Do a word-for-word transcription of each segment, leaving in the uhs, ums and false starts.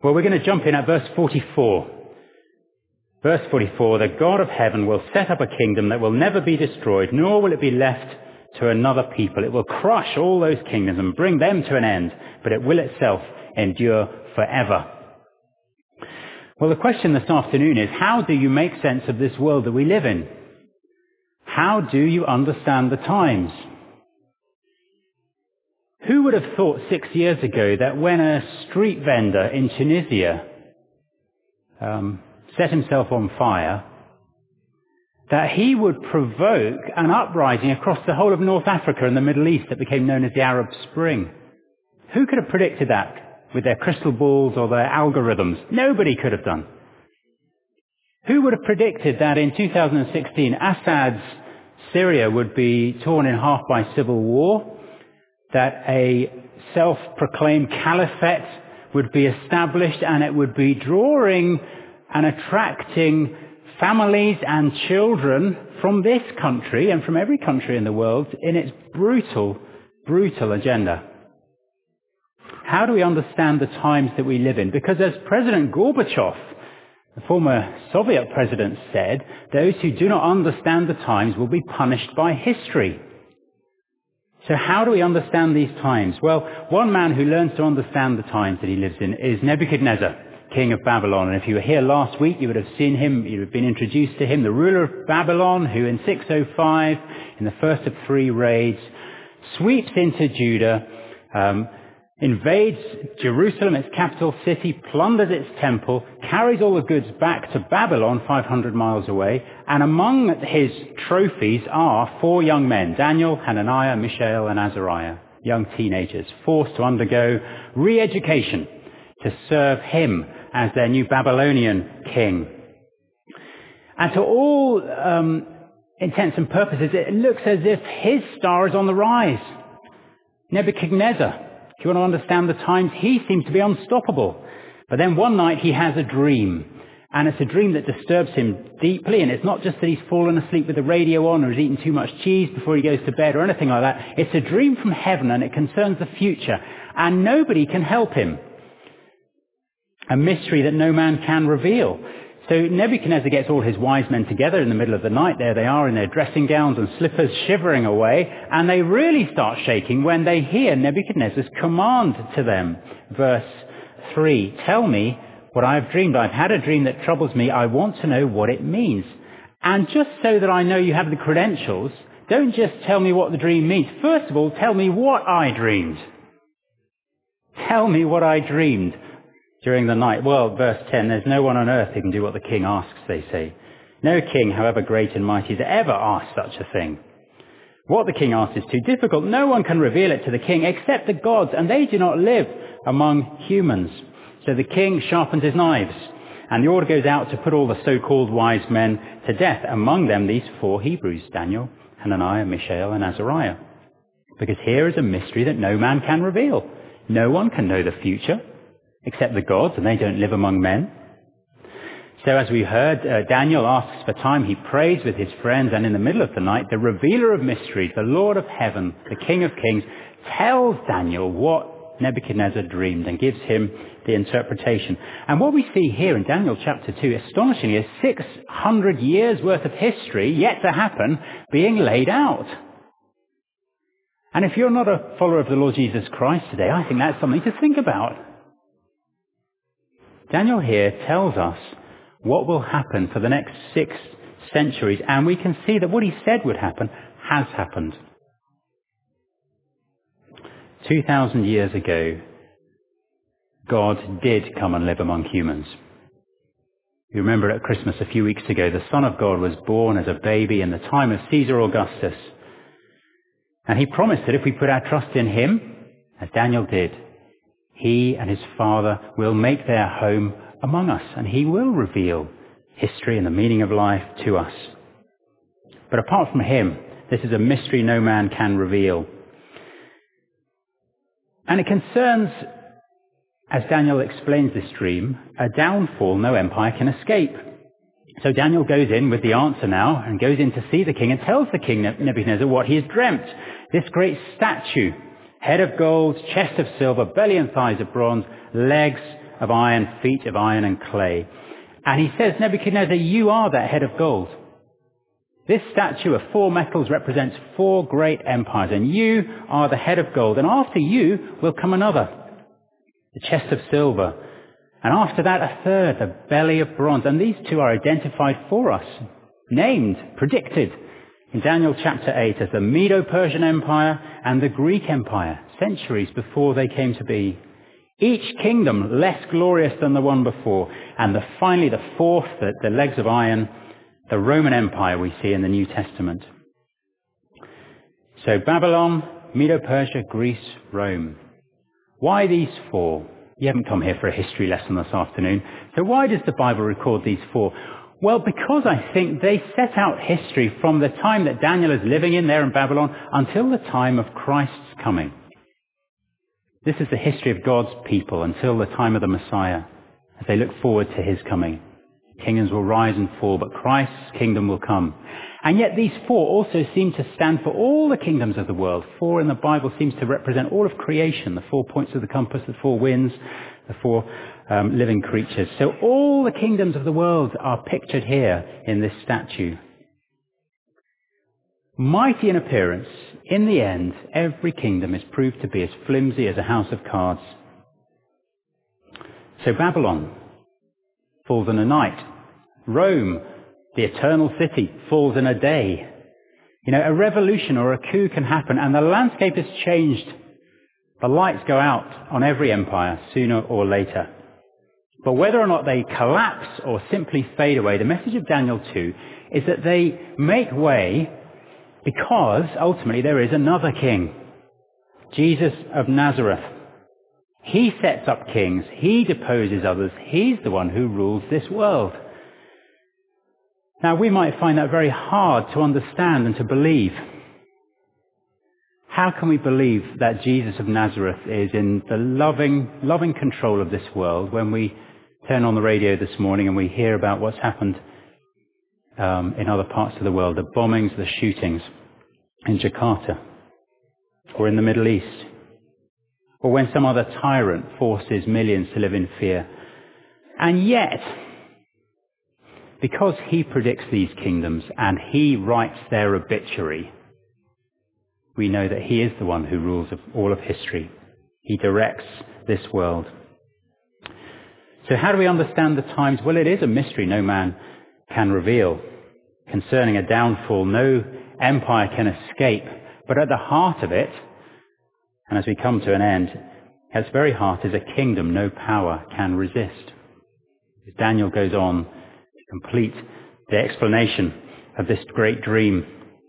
Well, we're going to jump in at verse forty-four. Verse forty-four, the God of heaven will set up a kingdom that will never be destroyed, nor will it be left to another people. It will crush all those kingdoms and bring them to an end, but it will itself endure forever. Well, the question this afternoon is, how do you make sense of this world that we live in? How do you understand the times? Who would have thought six years ago that when a street vendor in Tunisia um, set himself on fire, that he would provoke an uprising across the whole of North Africa and the Middle East that became known as the Arab Spring? Who could have predicted that with their crystal balls or their algorithms? Nobody could have done. Who would have predicted that in two thousand sixteen Assad's Syria would be torn in half by civil war, that a self-proclaimed caliphate would be established and it would be drawing and attracting families and children from this country and from every country in the world in its brutal, brutal agenda? How do we understand the times that we live in? Because as President Gorbachev, the former Soviet president, said, those who do not understand the times will be punished by history. So how do we understand these times? Well, one man who learns to understand the times that he lives in is Nebuchadnezzar, king of Babylon. And if you were here last week, you would have seen him, you would have been introduced to him, the ruler of Babylon, who in six oh five, in the first of three raids, sweeps into Judah, um, invades Jerusalem, its capital city, plunders its temple, carries all the goods back to Babylon, five hundred miles away, and among his trophies are four young men, Daniel, Hananiah, Mishael, and Azariah, young teenagers, forced to undergo re-education to serve him as their new Babylonian king. And to all um, intents and purposes, it looks as if his star is on the rise. Nebuchadnezzar, if you want to understand the times, he seems to be unstoppable. But then one night he has a dream. And it's a dream that disturbs him deeply. And it's not just that he's fallen asleep with the radio on or has eaten too much cheese before he goes to bed or anything like that. It's a dream from heaven and it concerns the future. And nobody can help him. A mystery that no man can reveal. So Nebuchadnezzar gets all his wise men together in the middle of the night. There they are in their dressing gowns and slippers, shivering away. And they really start shaking when they hear Nebuchadnezzar's command to them. Verse three, tell me what I have dreamed. I've had a dream that troubles me. I want to know what it means. And just so that I know you have the credentials, don't just tell me what the dream means. First of all, tell me what I dreamed. Tell me what I dreamed during the night. Well, verse ten, there's no one on earth who can do what the king asks, they say. No king, however great and mighty, has ever asked such a thing. What the king asks is too difficult. No one can reveal it to the king except the gods, and they do not live among humans. So the king sharpens his knives, and the order goes out to put all the so-called wise men to death. Among them, these four Hebrews, Daniel, Hananiah, Mishael, and Azariah. Because here is a mystery that no man can reveal. No one can know the future except the gods, and they don't live among men. So as we heard, uh, Daniel asks for time. He prays with his friends, and in the middle of the night, the revealer of mysteries, the Lord of heaven, the King of kings, tells Daniel what Nebuchadnezzar dreamed and gives him the interpretation. And what we see here in Daniel chapter two, astonishingly, is six hundred years worth of history yet to happen being laid out. And if you're not a follower of the Lord Jesus Christ today, I think that's something to think about. Daniel here tells us what will happen for the next six centuries, and we can see that what he said would happen has happened. Two thousand years ago, God did come and live among humans. You remember at Christmas a few weeks ago, the Son of God was born as a baby in the time of Caesar Augustus. And he promised that if we put our trust in him, as Daniel did, he and his Father will make their home among us, and he will reveal history and the meaning of life to us. But apart from him, this is a mystery no man can reveal. And it concerns, as Daniel explains this dream, a downfall no empire can escape. So Daniel goes in with the answer now and goes in to see the king and tells the king Nebuchadnezzar what he has dreamt. This great statue, head of gold, chest of silver, belly and thighs of bronze, legs of iron, feet of iron and clay. And he says, Nebuchadnezzar, you are that head of gold. This statue of four metals represents four great empires, and you are the head of gold. And after you will come another, the chest of silver. And after that, a third, the belly of bronze. And these two are identified for us, named, predicted in Daniel chapter eight as the Medo-Persian Empire and the Greek Empire, centuries before they came to be. Each kingdom less glorious than the one before. And the, finally, the fourth, the, the legs of iron, the Roman Empire we see in the New Testament. So Babylon, Medo-Persia, Greece, Rome. Why these four? You haven't come here for a history lesson this afternoon. So why does the Bible record these four? Well, because I think they set out history from the time that Daniel is living in there in Babylon until the time of Christ's coming. This is the history of God's people until the time of the Messiah, as they look forward to his coming. Kingdoms will rise and fall, but Christ's kingdom will come. And yet these four also seem to stand for all the kingdoms of the world. Four in the Bible seems to represent all of creation, the four points of the compass, the four winds, the four um, living creatures. So all the kingdoms of the world are pictured here in this statue. Mighty in appearance, in the end, every kingdom is proved to be as flimsy as a house of cards. So Babylon falls in a night. Rome, the eternal city, falls in a day. You know, a revolution or a coup can happen and the landscape is changed. The lights go out on every empire sooner or later. But whether or not they collapse or simply fade away, the message of Daniel two is that they make way because ultimately there is another king, Jesus of Nazareth. He sets up kings. He deposes others. He's the one who rules this world. Now, we might find that very hard to understand and to believe. How can we believe that Jesus of Nazareth is in the loving, loving control of this world when we turn on the radio this morning and we hear about what's happened um, in other parts of the world, the bombings, the shootings in Jakarta or in the Middle East? Or when some other tyrant forces millions to live in fear. And yet, because he predicts these kingdoms and he writes their obituary, we know that he is the one who rules of all of history. He directs this world. So how do we understand the times? Well, it is a mystery no man can reveal. Concerning a downfall, no empire can escape. But at the heart of it, and as we come to an end, at its very heart is a kingdom no power can resist. As Daniel goes on to complete the explanation of this great dream.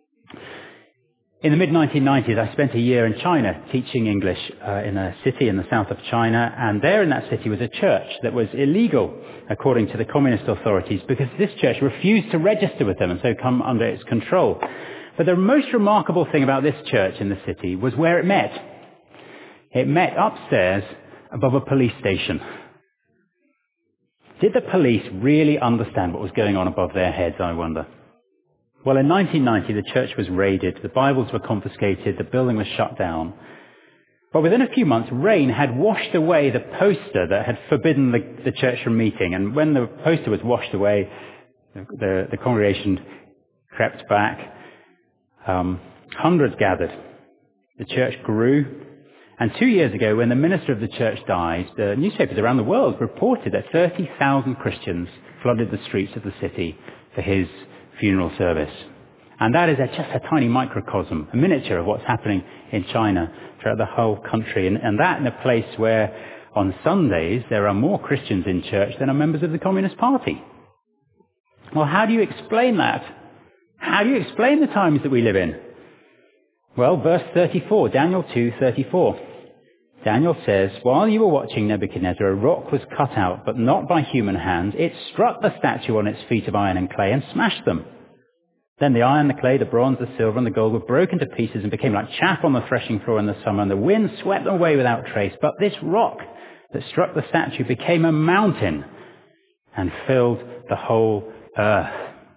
In the mid nineteen nineties, I spent a year in China teaching English uh, in a city in the south of China, and there in that city was a church that was illegal according to the communist authorities because this church refused to register with them and so come under its control. But the most remarkable thing about this church in the city was where it met. It met upstairs above a police station. Did the police really understand what was going on above their heads, I wonder? Well, in nineteen ninety, the church was raided, the Bibles were confiscated, the building was shut down. But within a few months, rain had washed away the poster that had forbidden the, the church from meeting. And when the poster was washed away, the, the, the congregation crept back. Um, hundreds gathered. The church grew. And two years ago, when the minister of the church died, the newspapers around the world reported that thirty thousand Christians flooded the streets of the city for his funeral service. And that is a, just a tiny microcosm, a miniature of what's happening in China throughout the whole country. And, and that in a place where on Sundays there are more Christians in church than are members of the Communist Party. Well, how do you explain that? How do you explain the times that we live in? Well, verse thirty-four, Daniel two thirty-four. Daniel says, while you were watching Nebuchadnezzar, a rock was cut out, but not by human hands. It struck the statue on its feet of iron and clay and smashed them. Then the iron, the clay, the bronze, the silver, and the gold were broken to pieces and became like chaff on the threshing floor in the summer, and the wind swept them away without trace. But this rock that struck the statue became a mountain and filled the whole earth.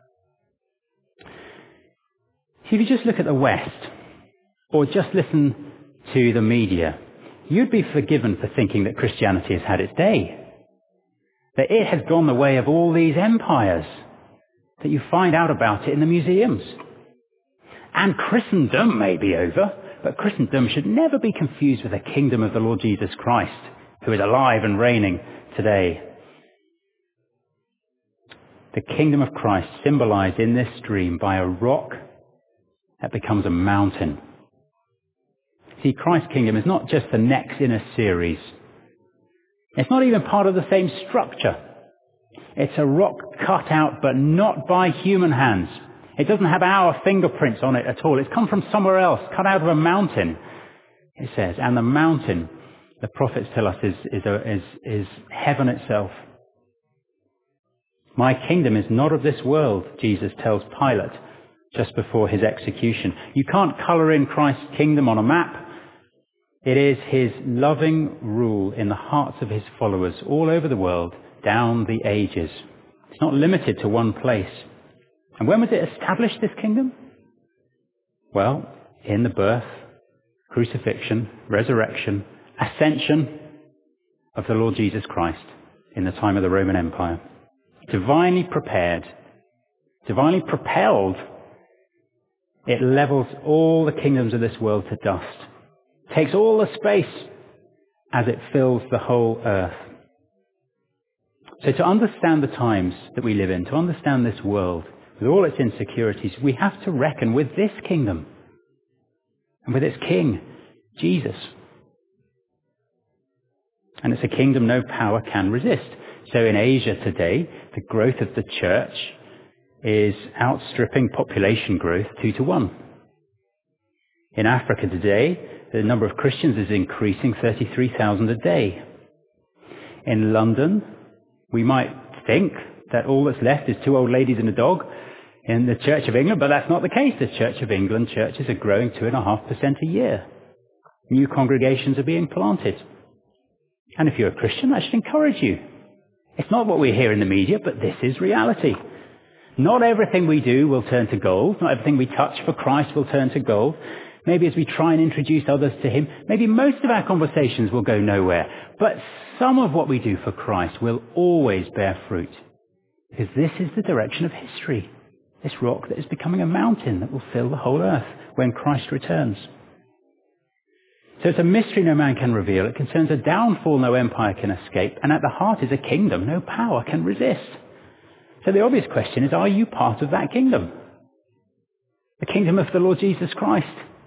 See, if you just look at the West, or just listen to the media, you'd be forgiven for thinking that Christianity has had its day. that it has gone the way of all these empires, that you find out about it in the museums. And Christendom may be over, but Christendom should never be confused with the kingdom of the Lord Jesus Christ, who is alive and reigning today. The kingdom of Christ symbolized in this dream by a rock that becomes a mountain. See, Christ's kingdom is not just the next in a series. It's not even part of the same structure. It's a rock cut out, but not by human hands. It doesn't have our fingerprints on it at all. It's come from somewhere else, cut out of a mountain, it says. And the mountain, the prophets tell us, is, is, a, is, is heaven itself. My kingdom is not of this world, Jesus tells Pilate just before his execution. You can't colour in Christ's kingdom on a map. It is his loving rule in the hearts of his followers all over the world, down the ages. It's not limited to one place. And when was it established, this kingdom? Well, in the birth, crucifixion, resurrection, ascension of the Lord Jesus Christ in the time of the Roman Empire. Divinely prepared, divinely propelled, it levels all the kingdoms of this world to dust. Takes all the space as it fills the whole earth. So to understand the times that we live in, to understand this world, with all its insecurities, we have to reckon with this kingdom and with its king, Jesus. And it's a kingdom no power can resist. So in Asia today, the growth of the church is outstripping population growth two to one. In Africa today, the number of Christians is increasing thirty-three thousand a day. In London, we might think that all that's left is two old ladies and a dog in the Church of England, but that's not the case. The Church of England churches are growing two point five percent a year. New congregations are being planted. And if you're a Christian, that should encourage you. It's not what we hear in the media, but this is reality. Not everything we do will turn to gold. Not everything we touch for Christ will turn to gold. Maybe as we try and introduce others to him, maybe most of our conversations will go nowhere. But some of what we do for Christ will always bear fruit. Because this is the direction of history. This rock that is becoming a mountain that will fill the whole earth when Christ returns. So it's a mystery no man can reveal. It concerns a downfall no empire can escape. And at the heart is a kingdom no power can resist. So the obvious question is, are you part of that kingdom? The kingdom of the Lord Jesus Christ.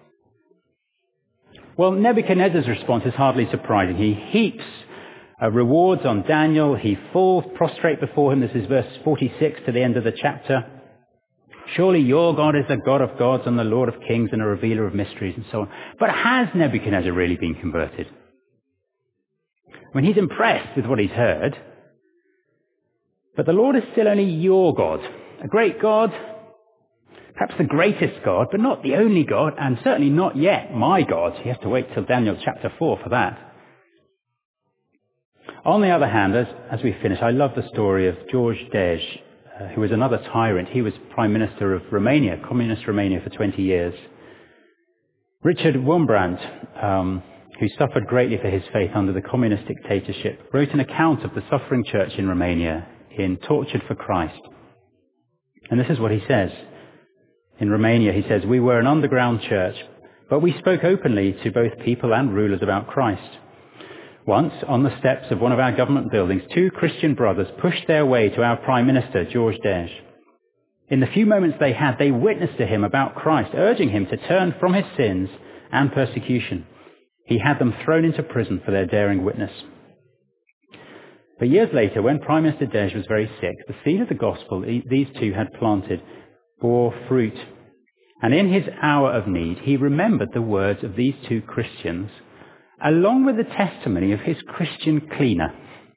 Well, Nebuchadnezzar's response is hardly surprising. He heaps uh, rewards on Daniel. He falls prostrate before him. This is verse forty-six to the end of the chapter. Surely your God is the God of gods and the Lord of kings and a revealer of mysteries and so on. But has Nebuchadnezzar really been converted? When he's impressed with what he's heard, but the Lord is still only your God, a great God, perhaps the greatest God, but not the only God, and certainly not yet my God. You have to wait till Daniel chapter four for that. On the other hand, as, as we finish, I love the story of George Dej, uh, who was another tyrant. He was Prime Minister of Romania, Communist Romania, for twenty years. Richard Wurmbrand, um, who suffered greatly for his faith under the communist dictatorship, wrote an account of the suffering church in Romania in Tortured for Christ. And this is what he says. In Romania, he says, we were an underground church, but we spoke openly to both people and rulers about Christ. Once, on the steps of one of our government buildings, two Christian brothers pushed their way to our Prime Minister, George Dej. In the few moments they had, they witnessed to him about Christ, urging him to turn from his sins and persecution. He had them thrown into prison for their daring witness. But years later, when Prime Minister Dej was very sick, the seed of the gospel these two had planted bore fruit. And in his hour of need, he remembered the words of these two Christians, along with the testimony of his Christian cleaner,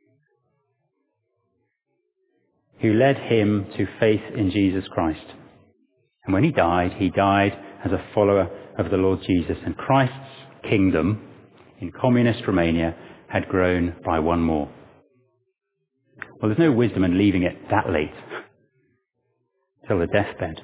who led him to faith in Jesus Christ. And when he died, he died as a follower of the Lord Jesus. And Christ's kingdom in communist Romania had grown by one more. Well, there's no wisdom in leaving it that late, till the deathbed.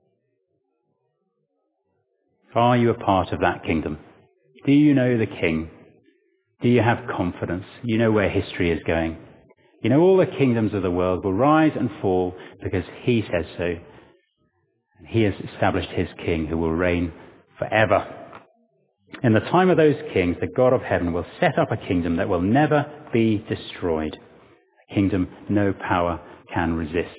Are you a part of that kingdom? Do you know the King? Do you have confidence? You know where history is going. You know, all the kingdoms of the world will rise and fall because he says so. And he has established his king who will reign forever. In the time of those kings, the God of heaven will set up a kingdom that will never be destroyed. A kingdom no power can resist.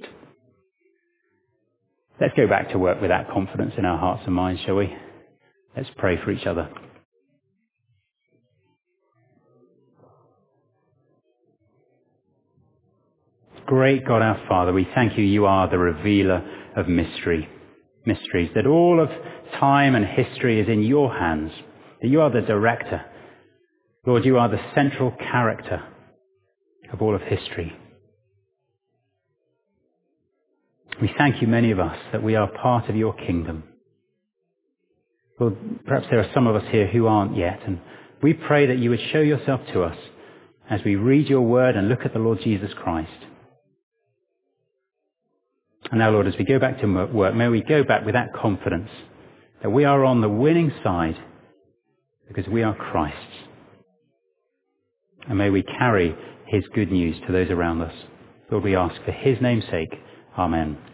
Let's go back to work with that confidence in our hearts and minds, shall we? Let's pray for each other. Great God our Father, we thank you, you are the revealer of mystery, mysteries, that all of time and history is in your hands, that you are the director. Lord, you are the central character of all of history. We thank you, many of us, that we are part of your kingdom. Lord, perhaps there are some of us here who aren't yet, and we pray that you would show yourself to us as we read your word and look at the Lord Jesus Christ. And now, Lord, as we go back to work, may we go back with that confidence that we are on the winning side because we are Christ's. And may we carry his good news to those around us. Lord, we ask for his name's sake. Amen.